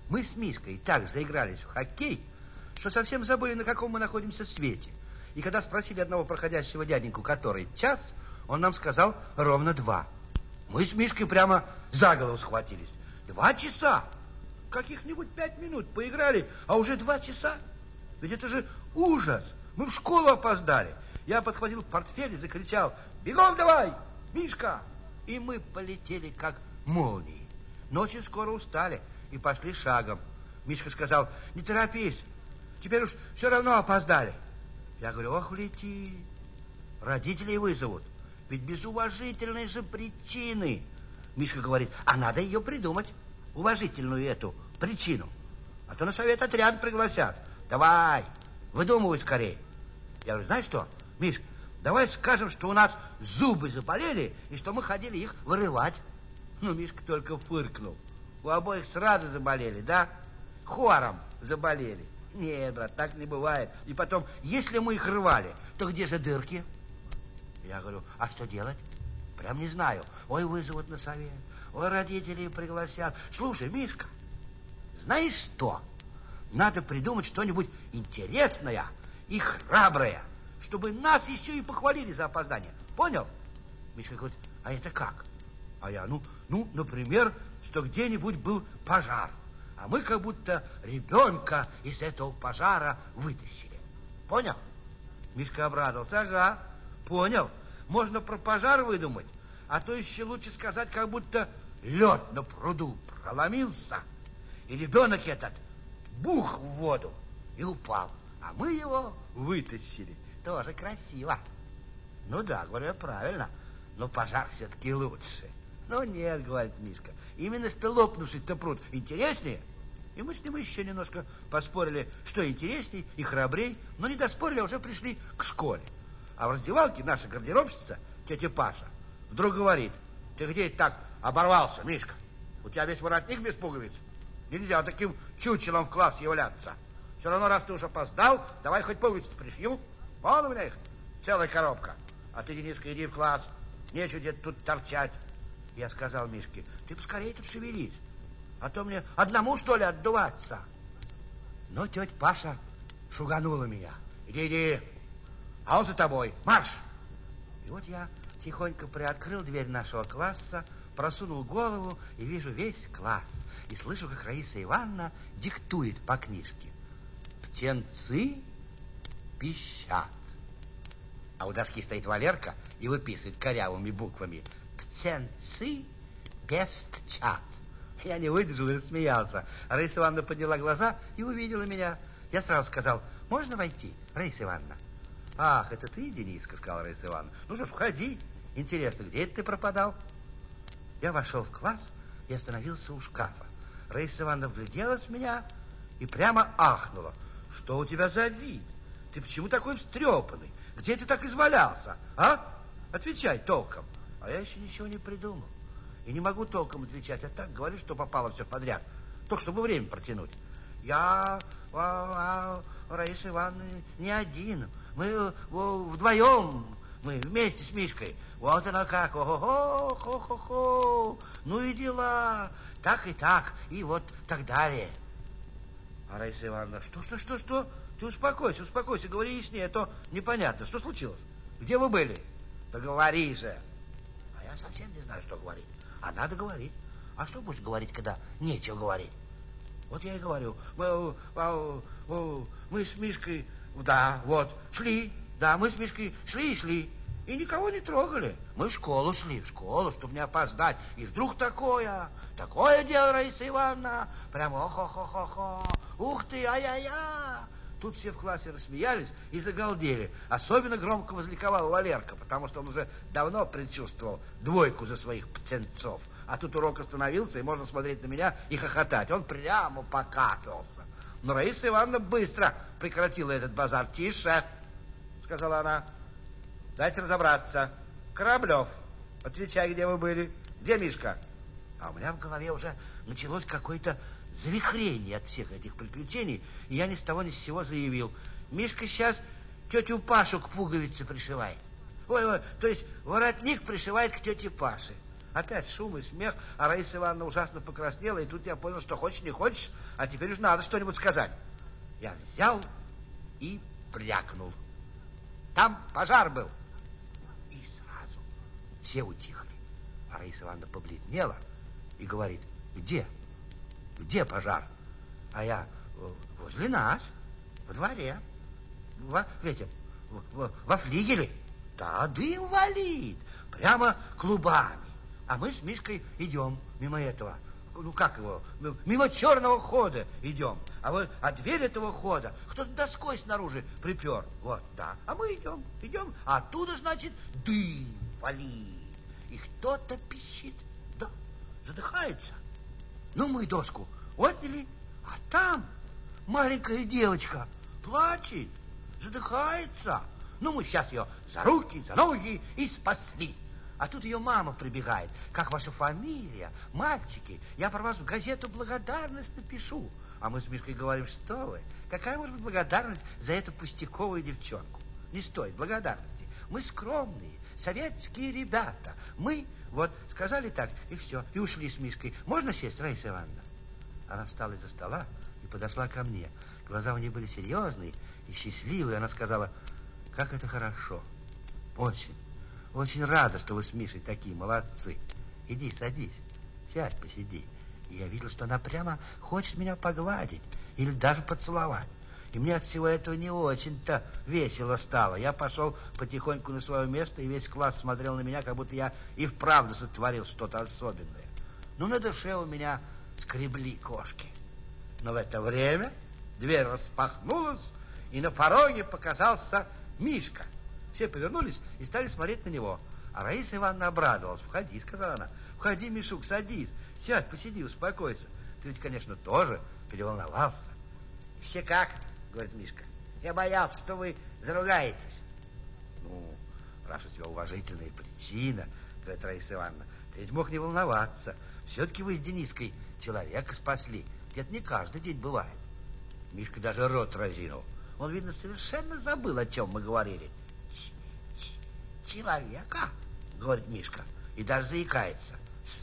Мы с Мишкой так заигрались в хоккей, что совсем забыли, на каком мы находимся свете. И когда спросили одного проходящего дяденьку, который час, он нам сказал ровно 2. Мы с Мишкой прямо за голову схватились. 2 часа! Каких-нибудь 5 минут поиграли, а уже 2 часа? Ведь это же ужас! Мы в школу опоздали. Я подхватил портфель и закричал: «Бегом давай, Мишка!» И мы полетели как молнии. Но очень скоро устали и пошли шагом. Мишка сказал: «Не торопись, теперь уж все равно опоздали». Я говорю: «Ох, лети, родителей вызовут, ведь без уважительной же причины». Мишка говорит: «А надо ее придумать, уважительную эту причину, а то на совет отряд пригласят. Давай, выдумывай скорее». Я говорю: «Знаешь что, Миш, давай скажем, что у нас зубы заболели и что мы ходили их вырывать». Ну, Мишка только фыркнул. У обоих сразу заболели, да? Хором заболели. Нет, брат, так не бывает. И потом, если мы их рвали, то где же дырки? Я говорю: «А что делать? Прям не знаю. Ой, вызовут на совет, ой, родителей пригласят. Слушай, Мишка, знаешь что? Надо придумать что-нибудь интересное и храброе, чтобы нас еще и похвалили за опоздание. Понял?» Мишка говорит: «А это как?» А я: ну, например, что где-нибудь был пожар, а мы как будто ребенка из этого пожара вытащили. Понял?» Мишка обрадовался: «Ага, понял. Можно про пожар выдумать, а то еще лучше сказать, как будто лед на пруду проломился, и ребенок этот бух в воду и упал, а мы его вытащили. Тоже красиво». Ну да, говорю я, правильно, но пожар все-таки лучше. Ну нет, говорит Мишка, именно что лопнувший-то пруд интереснее. И мы с ним еще немножко поспорили, что интересней и храбрей, но не доспорили, а уже пришли к школе. А в раздевалке наша гардеробщица, тетя Паша, вдруг говорит: «Ты где это так оборвался, Мишка? У тебя весь воротник без пуговиц. Нельзя вот таким чучелом в класс являться. Все равно, раз ты уж опоздал, давай хоть пуговицы пришью. Вон у меня их целая коробка. А ты, Дениска, иди в класс. Нечего где-то тут торчать». Я сказал Мишке: «Ты поскорее тут шевелись, а то мне одному, что ли, отдуваться». Но тетя Паша шуганула меня: «Иди, а он за тобой, марш!» И вот я тихонько приоткрыл дверь нашего класса, просунул голову и вижу весь класс. И слышу, как Раиса Ивановна диктует по книжке: «Птенцы пищат». А у доски стоит Валерка и выписывает корявыми буквами: «Птенцы пестчат». Я не выдержал и рассмеялся. Раиса Ивановна подняла глаза и увидела меня. Я сразу сказал: «Можно войти, Раиса Ивановна?» «Ах, это ты, Дениска», — сказала Раиса Ивановна. «Ну что ж, входи. Интересно, где это ты пропадал?» Я вошел в класс и остановился у шкафа. Раиса Ивановна вгляделась в меня и прямо ахнула: «Что у тебя за вид? Ты почему такой встрепанный? Где ты так извалялся, а? Отвечай толком». А я еще ничего не придумал. И не могу толком отвечать, а так говорю, что попало все подряд. Только чтобы время протянуть. Я, Раиса Ивановна, не один. Мы вдвоем, мы вместе с Мишкой. Вот она как, ого-го, хо-хо-хо. Ну и дела, так и так, и вот так далее. А Раиса Ивановна: что? Ты успокойся, говори яснее, а то непонятно. Что случилось? Где вы были? Да говори же. А я совсем не знаю, что говорить. А надо говорить. А что будешь говорить, когда нечего говорить? Вот я и говорю: мы с Мишкой, да, вот, шли. Да, мы с Мишкой шли. И никого не трогали. Мы в школу шли, чтобы не опоздать. И вдруг такое дело, Раиса Ивановна. Прямо охо-хо-хо-хо. Ух ты, ай-яй-яй. Тут все в классе рассмеялись и загалдели. Особенно громко возликовал Валерка, потому что он уже давно предчувствовал 2 за своих птенцов. А тут урок остановился, и можно смотреть на меня и хохотать. Он прямо покатывался. Но Раиса Ивановна быстро прекратила этот базар. «Тише!» — сказала она. «Дайте разобраться. Кораблев, отвечай, где вы были? Где Мишка?» А у меня в голове уже началось какое-то завихрение от всех этих приключений, и я ни с того ни с сего заявил: «Мишка сейчас тетю Пашу к пуговице пришивает». Ой, то есть воротник пришивает к тете Паше. Опять шум и смех, а Раиса Ивановна ужасно покраснела, и тут я понял, что хочешь не хочешь, а теперь уж надо что-нибудь сказать. Я взял и брякнул. Там пожар был. И сразу все утихли. А Раиса Ивановна побледнела и говорит: где? Где пожар? А я: возле нас, во дворе, во флигеле. Да, дым валит, прямо клубами. А мы с Мишкой идем мимо этого, мимо черного хода идем. А дверь этого хода кто-то доской снаружи припер. Вот, да. А мы идем, а оттуда, значит, дым валит. И кто-то пищит, да, задыхается. Ну, мы доску отняли, а там маленькая девочка плачет, задыхается. Ну, мы сейчас ее за руки, за ноги и спасли. А тут ее мама прибегает. Как ваша фамилия? Мальчики, я про вас в газету благодарность напишу. А мы с Мишкой говорим: что вы? Какая может быть благодарность за эту пустяковую девчонку? Не стоит благодарности. Мы скромные, советские ребята. Мы вот сказали так, и все, и ушли с Мишкой. Можно сесть, Раиса Ивановна? Она встала из-за стола и подошла ко мне. Глаза у нее были серьезные и счастливые. Она сказала: как это хорошо. Очень, очень рада, что вы с Мишей такие молодцы. Иди, садись, сядь, посиди. И я видел, что она прямо хочет меня погладить или даже поцеловать. И мне от всего этого не очень-то весело стало. Я пошел потихоньку на свое место, и весь класс смотрел на меня, как будто я и вправду сотворил что-то особенное. Ну, на душе у меня скребли кошки. Но в это время дверь распахнулась, и на пороге показался Мишка. Все повернулись и стали смотреть на него. А Раиса Ивановна обрадовалась. «Входи», — сказала она. «Входи, Мишук, садись. Сядь, посиди, успокойся. Ты ведь, конечно, тоже переволновался». «Все как?» — говорит Мишка. «Я боялся, что вы заругаетесь». «Ну, раз у тебя уважительная причина, — говорит Раиса Ивановна, — ты ведь мог не волноваться. Все-таки вы с Дениской человека спасли. Это не каждый день бывает». Мишка даже рот разинул. Он, видно, совершенно забыл, о чем мы говорили. «Человека?» — говорит Мишка, и даже заикается.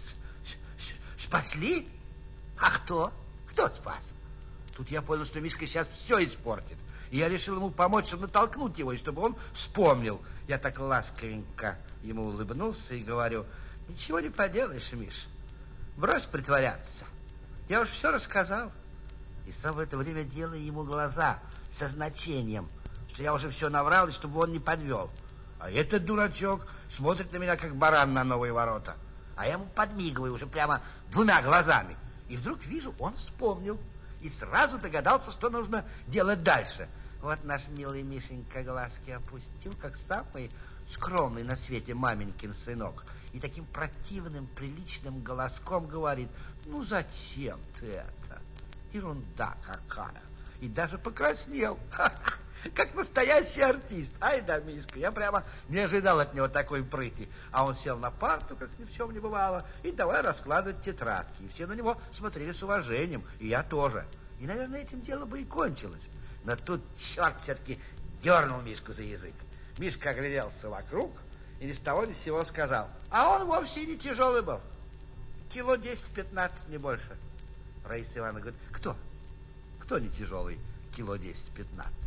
«Спасли? А кто? Кто спас?» Тут я понял, что Мишка сейчас все испортит. И я решил ему помочь, чтобы натолкнуть его, и чтобы он вспомнил. Я так ласковенько ему улыбнулся и говорю: ничего не поделаешь, Миш, брось притворяться. Я уж все рассказал. И сам в это время делаю ему глаза со значением, что я уже все наврал, и чтобы он не подвел. А этот дурачок смотрит на меня, как баран на новые ворота. А я ему подмигиваю уже прямо двумя глазами. И вдруг вижу, он вспомнил. И сразу догадался, что нужно делать дальше. Вот наш милый Мишенька глазки опустил, как самый скромный на свете маменькин сынок. И таким противным, приличным голоском говорит: ну зачем ты это? Ерунда какая. И даже покраснел. Как настоящий артист. Ай да, Мишка, я прямо не ожидал от него такой прыти. А он сел на парту, как ни в чем не бывало, и давай раскладывать тетрадки. И все на него смотрели с уважением, и я тоже. И, наверное, этим дело бы и кончилось. Но тут черт все-таки дернул Мишку за язык. Мишка огляделся вокруг и ни с того ни с сего сказал: а он вовсе не тяжелый был. Кило 10-15, не больше. Раиса Ивановна говорит: кто? Кто не тяжелый? Кило 10-15.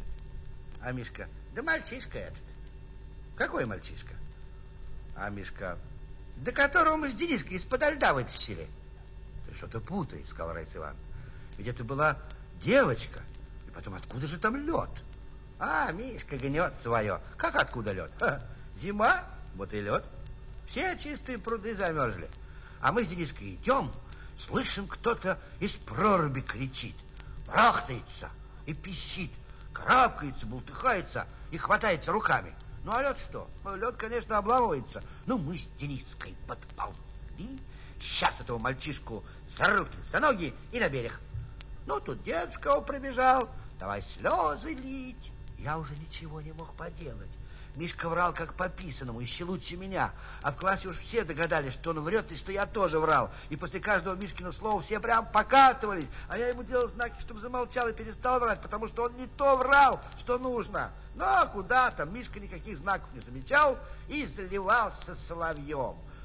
А Мишка: да мальчишка этот. Какой мальчишка? А Мишка: да которого мы с Дениской из-под льда вытащили. Ты что-то путаешь, сказала Раиса Ивановна. Ведь это была девочка. И потом, откуда же там лед? А, Мишка гнет свое. Как откуда лед? Зима, вот и лед. Все чистые пруды замерзли. А мы с Дениской идем, слышим, кто-то из проруби кричит, барахтается и пищит, карабкается, бултыхается и хватается руками. Ну, а лед что? Ну, лед, конечно, обламывается. Ну, мы с Дениской подползли. Сейчас этого мальчишку за руки, за ноги и на берег. Ну, тут дедушка пробежал. Давай слезы лить. Я уже ничего не мог поделать. Мишка врал как по писанному, еще лучше меня. А в классе уж все догадались, что он врет, и что я тоже врал. И после каждого Мишкина слова все прям покатывались. А я ему делал знаки, чтобы замолчал и перестал врать, потому что он не то врал, что нужно. Но куда там, Мишка никаких знаков не замечал и заливался соловьем.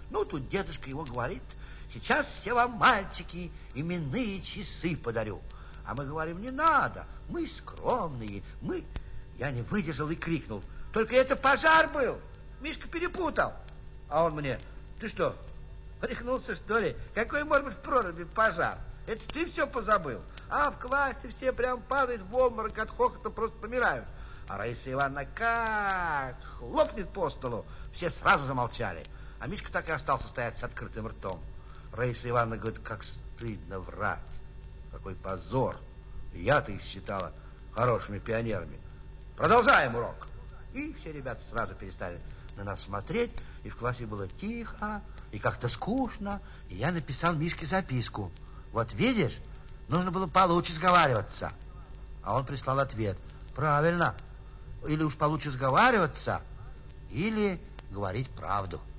Ну, тут дедушка его говорит: сейчас все вам, мальчики, именные часы подарю. А мы говорим: не надо, мы скромные, мы... Я не выдержал и крикнул: только это пожар был, Мишка перепутал. А он мне: ты что, рехнулся, что ли? Какой может быть в проруби пожар? Это ты все позабыл. А в классе все прям падают в обморок от хохота, просто помирают. А Раиса Ивановна как хлопнет по столу, все сразу замолчали. А Мишка так и остался стоять с открытым ртом. Раиса Ивановна говорит: как стыдно врать, какой позор. Я-то их считала хорошими пионерами. Продолжаем урок. И все ребята сразу перестали на нас смотреть, и в классе было тихо, и как-то скучно. И я написал Мишке записку: вот видишь, нужно было получше сговариваться. А он прислал ответ: правильно, или уж получше сговариваться, или говорить правду.